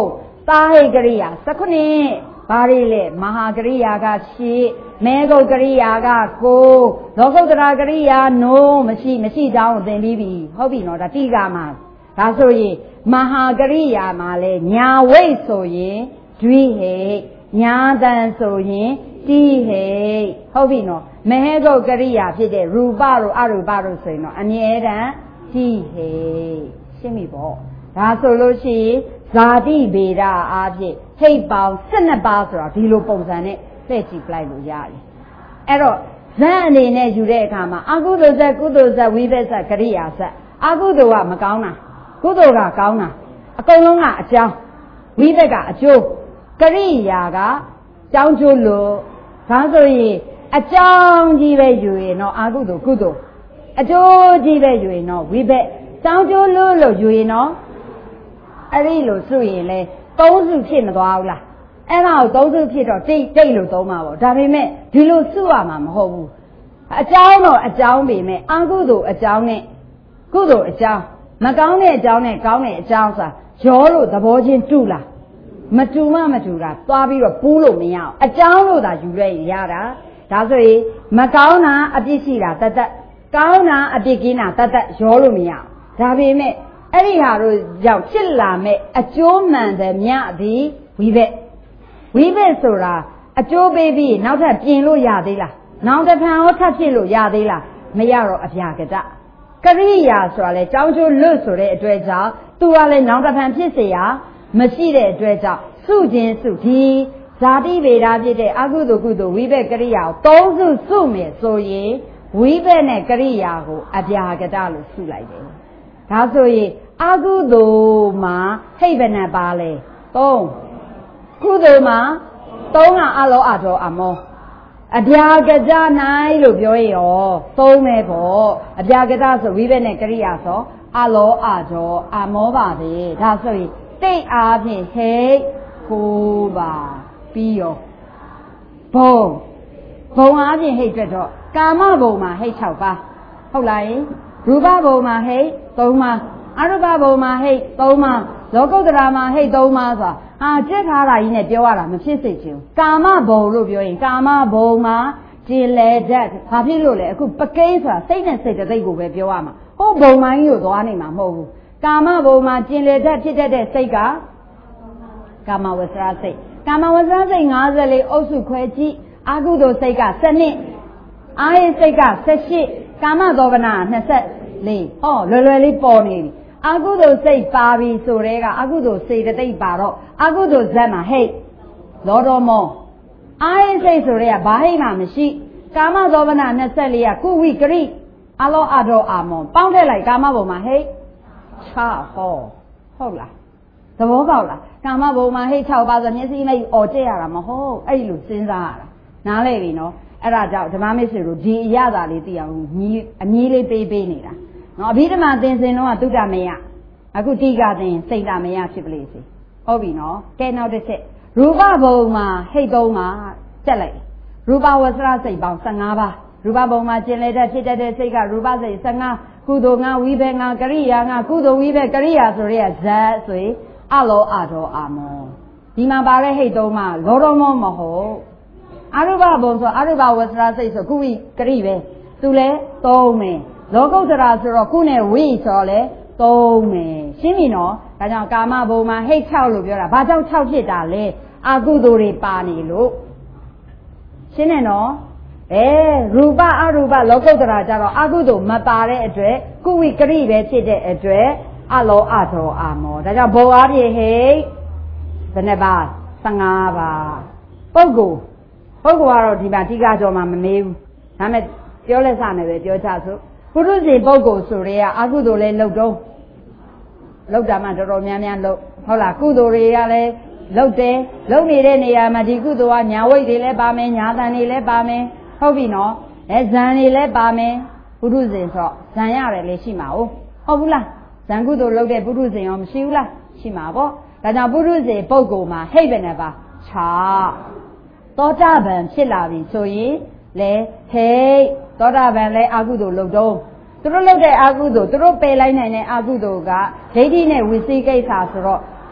S1: သားဟိတ်ကရိယာ၁၉ဘာတွေလဲမဟာကရိယာက၈မဲဂုတ်ကရိယာက၉လောကုတ္တရာကရိယာနိုးမရှိမရှိကြောင်းသင်ပြီးပြီဟုတ်ပြီနော်ဒါတိကမှာဒါဆိုရင်မဟာကရိယာမှာလဲညာဝိတ်ဆိုရင်ဒွိဟိတ်ညာတန်ဆိုရင်တိဟိတ်ဟုတ်ပြီနော်မဟေဂုတ်ကရိယာဖြစ်တဲ့ရူပတို့အရူပတို့ဆိုရင်တော့အမြဲတမ်းတိဟိတ်ရှင်းပြီပေါ့ဒါဆိုလို့ရှိရင်ဇာတိဗေဒအားဖြင့်ဟိတ်ပေါင်း၁၂ပါးဆိုတော့ဒီလိုပုံစံနဲ့လှည့်ကြည့်ပလိုက်လို့ရတယ်အဲ့တော့ဇန်အနေနဲ့ယူတဲ့အခါမှာအကုသိုလ်ဇက်ကုသိုလ်ဇက်ဝိဘက်ဇက်ကရိယာဇက်အကုသိုလ်ကမကောင်းတာကုသိုလ်ကကောင်းတာအကုန်လုံးကအကြောင်းဝိဘက်ကအကျိုးကရိယာကကြောင်းကျိုးလို့ဒါဆိုရင်အကြောင်းကြီးပဲယူရင်တော့အကုသိုလ်ကုသိုလ်အကျိုးကြီးပဲယူရင်တော့ဝိဘက်ကြောင်းကျိုးလို့လို့ယူရင်တော့အဲ့ဒီလိုဆိုရင်လေသုံးစုဖြစ်မသွားဘူးလားအဲ့ဒါကိုသုံးစုဖြစ်တော့တိတ်တိတ်လို့သုံးမှာပေါ့ဒါပေမဲ့ဒီလိုစုရမှာမဟုတ်ဘူးအကြောင်းတော့အကြောင်းပေမဲ့အကုသိုလ်အကြောင်းနဲ့ကုသိုလ်အကြောင်းမကောင်းတဲ့အကြောင်းနဲ့ကောင်းတဲ့အကြောင်းဆိုတာရောလို့သဘောချင်းတူလားမတူမှမတူတာသွားပြီးတော့ပူးလို့မရအောင်အကြောင်းလို့သာယူရရင်ရတာဒါဆိုရင်မကောင်းတာအပြစ်ရှိတာတတ်တတ်ကောင်းတာအပြစ်ကင်းတာတတ်တတ်ရောလို့မရအောင်ဒါပေမဲ့အဲ့ဒီဟာတို့ကြောင့်ဖြစ်လာမဲ့အကျိုးမှန်တဲ့မြတ်သည်ဝိဘက်ဝိဘက်ဆိုတာအကျိုးပေးပြီးနောက်ထပ်ပြင်လို့ရသေးလားနောက်တစ်ဖန်ရောထပ်ဖြစ်လို့ရသေးလားမရတော့အပြာကတကရိယာဆိုတာလေကြောင်းကျိုးလွတ်ဆိုတဲ့အတွက်ကြောင့်သူကလည်းနောက်တစ်ဖန်ဖြစ်เสียမရှိတဲ့အတွက်ကြောင့်စုခြင်းစုဒီဇာတိဗေဒဖြစ်တဲ့အကုသိုလ်ကုသိုလ်ဝိဘက်ကရိယာကိုသုံးစုစုမယ်ဆိုရင်ဝိဘက်နဲ့ကရိယာကိုအပြာကတလို့စုလိုက်တယ်ဒါဆိုရင်အကုသိုလ်မှာဟိတ်ဘယ်နှပါလဲသုံးကုသိုလ်မှာသုံးကအလောအတော်အမောအပြာကကြနိုင်လို့ပြောရင်ရောသုံးပဲပေါ့အပြာကကြဆိုဝိဘက်နဲ့ကရိယာဆိုအလောအတော်အမောပါပဲဒါဆိုရင်တိတ်အားဖြင့်ဟိတ်ကိုပါပြီးရောဘုံဘုံအားဖြင့်ဟိတ်အတွက်တော့ကာမဘုံမှာဟိတ်၆ပါးဟုတ်လားယင်ရူပဘုံမှာဟိတ်၃ပါးအရူပဘုံမှာဟိတ်၃ပါးလောကုတ္တရာမှာဟိတ်၃ပါးဆိုတာဟာကျက်ထားတာကြီးနဲ့ပြောရတာမဖြစ်စေချင်ဘူးကာမဘုံလို့ပြောရင်ကာမဘုံမှာကျင်လေတတ်ဘာဖြစ်လို့လဲအခုပကိန်းဆိုတာစိတ်နဲ့စိတ်တသိက်ကိုပဲပြောရမှာဟိုဘုံမိုင်းကိုသွားနေမှာမဟုတ်ဘူးကာမဘုံမှာကျင်လေတတ်ဖြစ်တတ်တဲ့စိတ်ကကာမဝဆရာစိတ်ကာမဝဆရာစိတ်၅၄အုပ်စုခွဲကြည့်အကုသိုလ်စိတ်က၁၂အာယစိတ်က၁၈ကာမသောဗနာ၂၄ဟောလွယ်လွယ်လေးပေါ်နေပြီအကုသိုလ်စိတ်ပါပြီဆိုတဲ့ကအကုသိုလ်စေတသိက်ပါတော့အကုသိုလ်ဇက်မှာဟိတ်လောတော်မောအာယစိတ်ဆိုတဲ့ကဘာဟိတ်မှမရှိကာမသောဗနာ၂၄ကကုဝိကရိအလောအတော်အာမောပေါင်းထည့်လိုက်ကာမဘုံမှာဟိတ်၆ဟောဟုတ်လားသဘောပေါက်လားကာမဘုံမှာဟိတ်၆ပါးဆိုမျက်စိမိတ်អော်ကျက်ရတာမဟုတ်အဲ့လိုစဉ်းစားရတာနားလဲပြီနော်အဲ့ဒါကြောင့်ဓမ္မမစ္စေတို့ဒီအရသာလေးသိအောင်ညီအမြည်လေးပေးပေးနေတာနော်အဘိဓမ္မာသင်္စင်တော့သုတ္တမယအခုတိကသင်စိတ်တမယဖြစ်ပလေစေဟုတ်ပြီနော်ကဲနောက်တစ်ချက်ရူပဘုံမှာဟိတ်သုံးပါတက်လိုက်ရူပဝဆရစိတ်ပေါင်း၁၅ပါးရူပဘုံမှာကျင်လေတဲ့ဖြစ်တတ်တဲ့စိတ်ကရူပစိတ်၁၅ကုသိုလ်ငါဝိဘက်ငါကရိယာငါကုသိုလ်ဝိဘက်ကရိယာဆိုရဲဇတ်ဆိုအလောအတော်အာမောဒီမှာပါတဲ့ဟိတ်သုံးပါလောတော်မောမဟုတ်အရူပဘုံဆိုအရူပဝဆရာစိတ်ဆိုကုဝိကရိပဲသူလဲသုံးမယ်လောကုတ္တရာဆိုတော့ကုနဲ့ဝိဆိုတော့လဲသုံးမယ်ရှင်းပြီနော်ဒါကြောင့်ကာမဘုံမှာဟိတ်၆လို့ပြောတာဘာကြောင့်၆ဖြစ်တာလဲအကုသိုလ်တွေပါနေလို့ရှင်းတယ်နော်အဲရူပအရူပလောကုတ္တရာကြတော့အကုသိုလ်မပါတဲ့အတွက်ကုဝိကရိပဲဖြစ်တဲ့အတွက်အလောအတော်အာမောဒါကြောင့်ဘုံအားဖြင့်ဟိတ်ဘယ်နှပါ၁၅ပါပုဂ္ဂိုလ်ပုဂ္ဂိုလ်ကတော့ဒီမှာတိကကြောမှာမမေးဘူးဒါမဲ့ပြောလက်စနဲ့ပဲပြောချဆိုပုရုဇဉ်ပုဂ္ဂိုလ်ဆိုရဲကအကုသိုလ်လဲလှုပ်တော့လှုပ်တာမှတော်တော်များများလှုပ်ဟုတ်လားကုသိုလ်တွေကလည်းလှုပ်တယ်လှုပ်နေတဲ့နေရာမှာဒီကုသိုလ်ကညာဝိတ်တွေလည်းပါမယ်ညာတန်တွေလည်းပါမယ်ဟုတ်ပြီနော်အဲဇန်တွေလည်းပါမယ်ပုရုဇဉ်ဆိုဇန်ရတယ်လေရှိမှာဟုတ်ဟုတ်ဘူးလားဇန်ကုသိုလ်လှုပ်တဲ့ပုရုဇဉ်ရောမရှိဘူးလားရှိမှာပေါ့ဒါကြောင့်ပုရုဇဉ်ပုဂ္ဂိုလ်မှာဟိတ်ပဲနဲ့ပါခြာသောတာပန်ဖြစ်လာပြီဆိုရင်လေဟိတ်သောတာပန်လဲအာကုသိုလ်လုပ်တော့သူတို့လုပ်တဲ့အာကုသိုလ်သူတို့ပယ်လိုက်နိုင်တဲ့အာကုသိုလ်ကဒိဋ္ဌိနဲ့ဝိသိကိစ္စဆိုတော့ဒ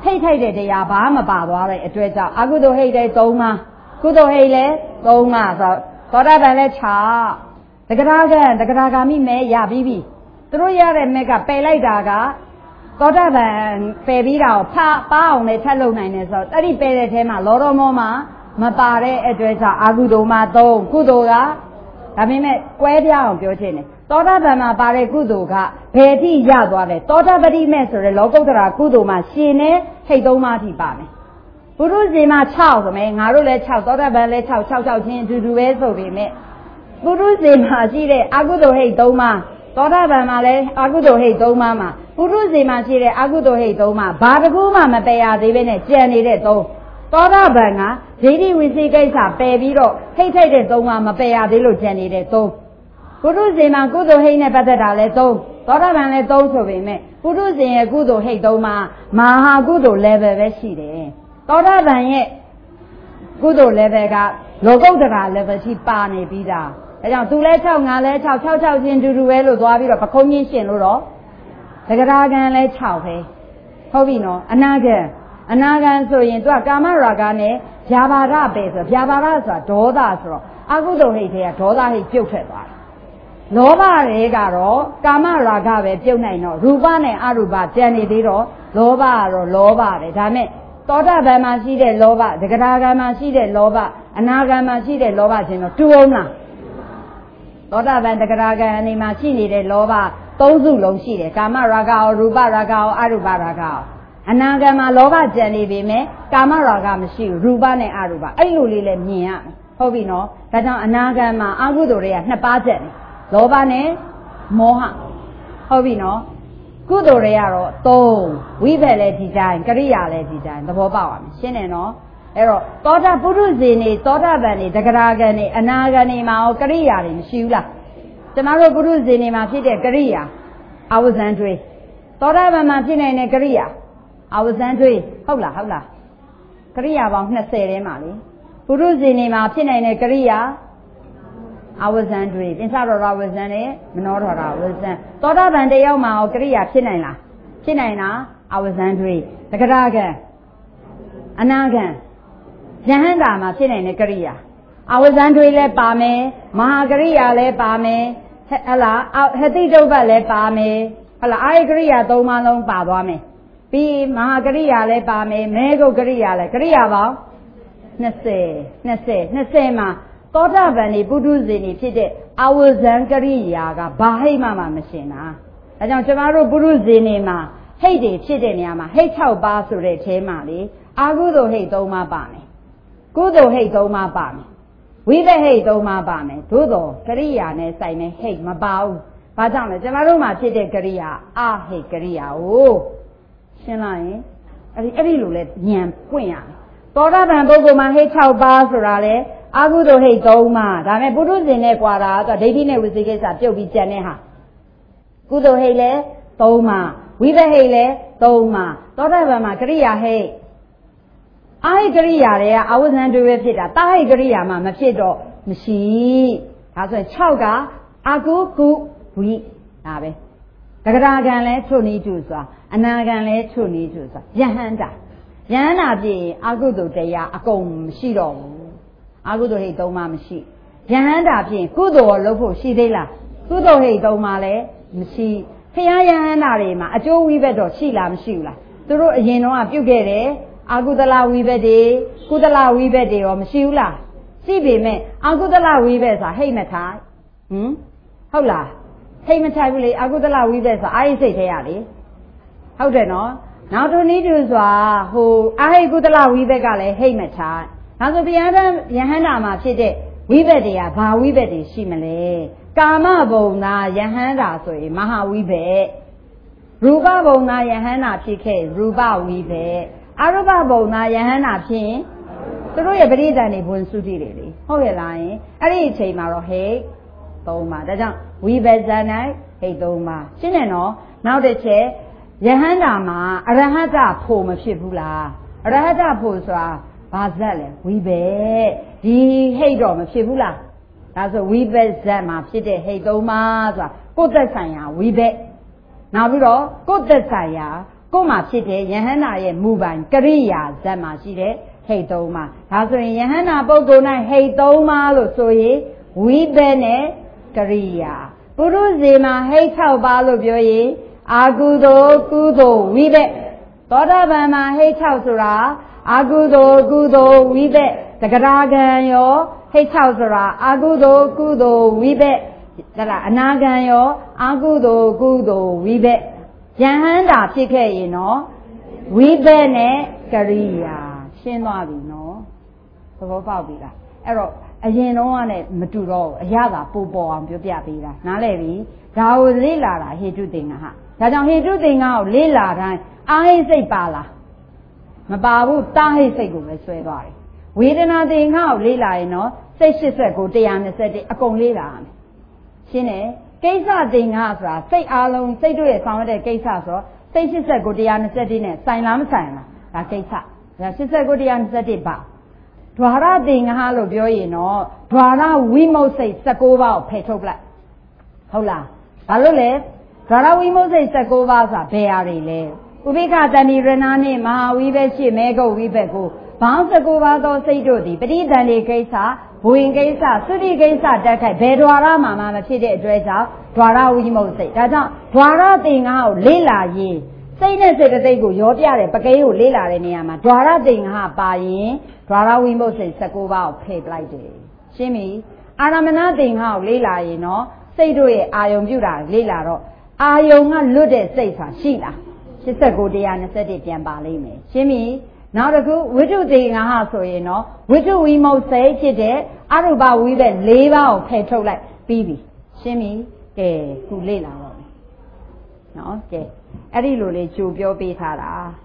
S1: ဟိတ်ထိုက်တဲ့တရားဘာမှမပါသွားတဲ့အတွက်ကြောင့်အကုသိုလ်ဟိတ်တဲ့သုံးပါးကုသိုလ်ဟိတ်လည်းသုံးပါးဆိုသောတာပန်လည်း၆တဂရကံတဂရဂါမိမဲရပြီးပြီသူတို့ရတဲ့မဲကပယ်လိုက်တာကသောတာပန်ပယ်ပြီးတာကိုဖပါအောင်လည်းထပ်လုပ်နိုင်တယ်ဆိုတော့အဲ့ဒီပယ်တဲ့ထဲမှာလောတော်မောမှာမပါတဲ့အတွက်ကြောင့်အကုသိုလ်မှာသုံးကုသိုလ်ကဒါပေမဲ့ကွဲပြားအောင်ပြောချင်တယ်သောတာပန်မှာပါတဲ့ကုသိုလ်ကဘယ်ထိရသွားလဲသောတာပတိမဲ့ဆိုတဲ့လောကုတ္တရာကုသိုလ်မှာရှင်နေဟိတ်သုံးပါးထိပါမယ်ပုရုဇဉ်မှာ၆ဆိုမယ်ငါတို့လည်း၆သောတာပန်လည်း၆ ၆ ၆ချင်းအတူတူပဲဆိုပေမဲ့ပုရုဇဉ်မှာရှိတဲ့အကုသိုလ်ဟိတ်သုံးပါးသောတာပန်မှာလည်းအကုသိုလ်ဟိတ်သုံးပါးမှာပုရုဇဉ်မှာရှိတဲ့အကုသိုလ်ဟိတ်သုံးပါးဘာတကူမှမပယ်ရသေးပဲနဲ့ကြံနေတဲ့သုံးသောတာပန်ကဒိဋ္ဌိဝိသိကိစ္စပယ်ပြီးတော့ဟိတ်ထိုက်တဲ့သုံးပါးမပယ်ရသေးလို့ကြံနေတဲ့သုံးပုရုဇဉ်မှာကုသိုလ်ဟိတ်နဲ့ပတ်သက်တာလဲသုံးသောတာပန်လည်းသုံးဆိုပေမဲ့ပုရုဇဉ်ရဲ့ကုသိုလ်ဟိတ်သုံးပါးမဟာကုသိုလ် level ပဲရှိတယ်သောတာပန်ရဲ့ကုသိုလ် level ကလောကုတ္တရာ level ရှိပါနေပြီးသားဒါကြောင့်သူလဲ၆ငါလဲ၆ ၆ ၆ချင်းတူတူပဲလို့သွားပြီးတော့ပခုံးကြီးရှင်လို့တော့တဂရဂံလဲ၆ပဲဟုတ်ပြီနော်အနာဂံအနာဂံဆိုရင်သူကကာမရာဂနဲ့ဗျာပါဒပဲဆိုဗျာပါဒဆိုတာဒေါသဆိုတော့အကုသိုလ်ဟိတ်တွေကဒေါသဟိတ်ပြုတ်ထွက်သွားတယ်လောဘတွေကတော့ကာမရာဂပဲပြုတ်နိုင်တော့ရူပနဲ့အရူပကြံနေသေးတော့လောဘကတော့လောဘပဲဒါမဲ့သောတာပန်မှာရှိတဲ့လောဘတဂရဂံမှာရှိတဲ့လောဘအနာဂံမှာရှိတဲ့လောဘချင်းတော့တူအောင်လားသောတာပန်တဂရဂံအနေမှာရှိနေတဲ့လောဘသုံးစုလုံးရှိတယ်ကာမရာဂရောရူပရာဂရောအရူပရာဂရောအနာဂံမှာလောဘကြံနေပေမဲ့ကာမရာဂမရှိဘူးရူပနဲ့အရူပအဲ့လိုလေးလည်းမြင်ရမယ်ဟုတ်ပြီနော်ဒါကြောင့်အနာဂံမှာအကုသိုလ်တွေကနှစ်ပါးကျက်တယ်လောဘနဲ့မောဟဟုတ်ပြီနော်ကုသိုလ်တွေကတော့သုံးဝိဘက်လည်းဒီတိုင်းကရိယာလည်းဒီတိုင်းသဘောပေါက်ပါမယ်ရှင်းတယ်နော်အဲ့တော့သောတာပုရုဇဉ်နေသောတာပန်နေတဂရဂံနေအနာဂံနေမှာရောကရိယာတွေမရှိဘူးလားကျွန်တော်တို့ပုရုဇဉ်နေမှာဖြစ်တဲ့ကရိယာအဝဇံတွေးသောတာပန်မှာဖြစ်နေတဲ့ကရိယာအဝဇံတွေးဟုတ်လားဟုတ်လားကရိယာပေါင်းနှစ်ဆယ်ထဲမှာလေပုရုဇဉ်နေမှာဖြစ်နေတဲ့ကရိယာအဝဇံတွေပင်စတော်ရဝဇံနဲ့မနောတော်ရဝဇံသောတာပန်တယောက်မှာရောကရိယာဖြစ်နိုင်လားဖြစ်နိုင်လားအဝဇံတွေတဂရဂံအနာဂံယဟန္တာမှာဖြစ်နိုင်တဲ့ကရိယာအဝဇံတွေလည်းပါမယ်မဟာကရိယာလည်းပါမယ်ဟဲ့လားဟတိတုပ္ပတ်လည်းပါမယ်ဟလာအာယကရိယာသုံးပါးလုံးပါသွားမယ်ပြီးမဟာကရိယာလည်းပါမယ်မဲဂုတ်ကရိယာလည်းကရိယာပေါင်းနှစ်ဆယ်နှစ်ဆယ်နှစ်ဆယ်မှာသောတာပန်နေပုထုဇဉ်နေဖြစ်တဲ့အဝဇံကရိယာကဘာဟိတ်မှမမရှင်တာဒါကြောင့်ကျမတို့ပုထုဇဉ်နေမှာဟိတ်တွေဖြစ်တဲ့နေရာမှာဟိတ်၆ပါးဆိုတဲ့အထဲမှာလေအာကုသိုလ်ဟိတ်၃ပါးပါမယ်ကုသိုလ်ဟိတ်၃ပါးပါမယ်ဝိဘဟိတ်၃ပါးပါမယ်သို့တော်ကရိယာနဲ့ဆိုင်တဲ့ဟိတ်မပါဘူးဘာကြောင့်လဲကျမတို့မှာဖြစ်တဲ့ကရိယာအဟိတ်ကရိယာကိုရှင်းလိုက်ရင်အဲ့ဒီအဲ့ဒီလိုလဲဉာဏ်ပွင့်ရတယ်သောတာပန်ပုဂ္ဂိုလ်မှာဟိတ်၆ပါးဆိုတာလေအာကုသိုလ်ဟိတ်၃ပါးဒါမဲ့ပုထုဇဉ်နဲ့ကွာတာဆိုဒိဋ္ဌိနဲ့ဝိသိကိစ္စပြုတ်ပြီးကြံတဲ့ဟာကုသိုလ်ဟိတ်လဲ၃ပါးဝိဘဟိတ်လဲ၃ပါးသောတာပန်မှာကရိယာဟိတ်အာဟိကရိယာတွေကအဝဇံတွေပဲဖြစ်တာတာဟိကရိယာမှာမဖြစ်တော့မရှိဒါဆိုရင်၆ကအကုကုဝိဒါပဲတဂရဂံလဲထုနီးထုစွာအနာဂံလဲထုနီးထုစွာယဟန္တာယဟန္တာဖြစ်ရင်အာကုသိုလ်တရားအကုန်မရှိတော့ဘူးအာကုသိုလ်ဟိတ်သုံးပါးမရှိယဟန္တာဖြစ်ရင်ကုသိုလ်လုပ်ဖို့ရှိသေးလားကုသိုလ်ဟိတ်သုံးပါးလဲမရှိဖရာယဟန္တာတွေမှာအကျိုးဝိဘတ်တော့ရှိလားမရှိဘူးလားသူတို့အရင်တော့ပြုတ်ခဲ့တယ်အာကုသလဝိဘတ်တွေကုသလဝိဘတ်တွေရောမရှိဘူးလားရှိပေမဲ့အာကုသလဝိဘတ်ဆိုတာဟိတ်မထိုင်ဟမ်ဟုတ်လားဟိတ်မထိုင်ဘူးလေအာကုသလဝိဘတ်ဆိုတာအာဟိစိတ်ထဲရလေဟုတ်တယ်နော်နောက်တစ်နည်းတူစွာဟိုအာဟိကုသလဝိဘတ်ကလည်းဟိတ်မထိုင်ဒါဆိုဘုရားတန်ယဟန္တာမှာဖြစ်တဲ့ဝိဘတ်တွေကဘာဝိဘတ်တွေရှိမလဲကာမဘုံသာယဟန္တာဆိုရင်မဟာဝိဘတ်ရူပဘုံသာယဟန္တာဖြစ်ခဲ့ရူပဝိဘတ်အရူပဘုံသာယဟန္တာဖြစ်ရင်သူတို့ရဲ့ပရိသတ်တွေဘုံစုတိတွေလေဟုတ်ရဲ့လားယင်အဲ့ဒီအချိန်မှာတော့ဟိတ်သုံးပါဒါကြောင့်ဝိဘတ်ဇာနိုင်ဟိတ်သုံးပါရှင်းတယ်နော်နောက်တစ်ချက်ယဟန္တာမှာအရဟတဖို့မဖြစ်ဘူးလားအရဟတဖို့ဆိုတာဘာဇတ်လဲဝိဘတ်ဒီဟိတ်တော့မဖြစ်ဘူးလားဒါဆိုဝိဘတ်ဇတ်မှာဖြစ်တဲ့ဟိတ်သုံးပါဆိုတာကိုယ်သက်ဆိုင်ရာဝိဘတ်နောက်ပြီးတော့ကိုယ်သက်ဆိုင်ရာကိုမှဖြစ်တဲ့ယဟန္တာရဲ့မူပိုင်ကရိယာဇတ်မှာရှိတဲ့ဟိတ်သုံးပါဒါဆိုရင်ယဟန္တာပုဂ္ဂိုလ်၌ဟိတ်သုံးပါလို့ဆိုရင်ဝိဘက်နဲ့ကရိယာပုရုဇေမှာဟိတ်၆ပါလို့ပြောရင်အာကုသိုလ်ကုသိုလ်ဝိဘက်သောတာပန်မှာဟိတ်၆ဆိုတာအာကုသိုလ်ကုသိုလ်ဝိဘက်သဂရာဂံရောဟိတ်၆ဆိုတာအာကုသိုလ်ကုသိုလ်ဝိဘက်ဒါလားအနာဂံရောအာကုသိုလ်ကုသိုလ်ဝိဘက်ယဟန္တာဖြစ်ခဲ့ရင်နော်ဝိဘက်နဲ့ကရိယာရှင်းသွားပြီနော်သဘောပေါက်ပြီလားအဲ့တော့အရင်တော့ကလည်းမတူတော့ဘူးအရသာပိုပေါ်အောင်ပြောပြပေးတာနားလည်ပြီဒါကိုလေ့လာတာဟေတုသင်္ကဟဒါကြောင့်ဟေတုသင်္ကဟကိုလေ့လာတိုင်းအာဟိစိတ်ပါလားမပါဘူးတာဟိစိတ်ကိုပဲဆွဲသွားတယ်ဝေဒနာသင်္ကဟကိုလေ့လာရင်နော်စိတ်၈၀ကို၁၂၁အကုန်လေ့လာရမယ်ရှင်းတယ်ကိစ္စသင်္ကဟဆိုတာစိတ်အားလုံးစိတ်တို့ရဲ့ဆောင်ရတဲ့ကိစ္စဆိုတော့စိတ်၈၀ကို၁၂၁နဲ့ဆိုင်လားမဆိုင်လားဒါကိစ္စဒါ၈၀ကို၁၂၁ပါဒွါရသင်္ကဟလို့ပြောရင်တော့ဒွါရဝိမုတ်စိတ်၁၉ပါးကိုဖယ်ထုတ်လိုက်ဟုတ်လားဘာလို့လဲဒွါရဝိမုတ်စိတ်၁၉ပါးဆိုတာဘယ်ဟာတွေလဲဥပိ္ပခတဏိရဏနဲ့မဟာဝိဘက်ရှိမဲဂုတ်ဝိဘက်ကိုဘောင်း၁၉ပါးသောစိတ်တို့သည်ပဋိသန္ဓေကိစ္စဘဝင်ကိစ္စသုတိကိစ္စတက်ခိုက်ဘယ်ဒွါရမှာမှမဖြစ်တဲ့အတွက်ကြောင့်ဒွါရဝိမုတ်စိတ်ဒါကြောင့်ဒွါရသင်္ကဟကိုလေ့လာရင်စိတ်နဲ့စေတသိက်ကိုရောပြတဲ့ပကိန်းကိုလေ့လာတဲ့နေရာမှာဒွါရသင်္ကဟပါရင်ဒွါရဝိမုတ်စိတ်၁၉ပါးကိုဖယ်ပလိုက်တယ်ရှင်းပြီအာရမဏသင်္ကဟကိုလေ့လာရင်တော့စိတ်တို့ရဲ့အာယုံပြုတာလေ့လာတော့အာယုံကလွတ်တဲ့စိတ်ဆိုတာရှိလား၈၉ ၁၂၁ပြန်ပါလိမ့်မယ်ရှင်းပြီနောက်တစ်ခုဝိတုသင်္ကဟဆိုရင်တော့ဝိတုဝိမုတ်စိတ်ဖြစ်တဲ့အရူပဝိဘက်၄ပါးကိုဖယ်ထုတ်လိုက်ပြီးပြီရှင်းပြီကဲခုလေ့လာတော့မယ်နော်ကဲအဲ့ဒီလိုလေးကြိုပြောပေးထားတာ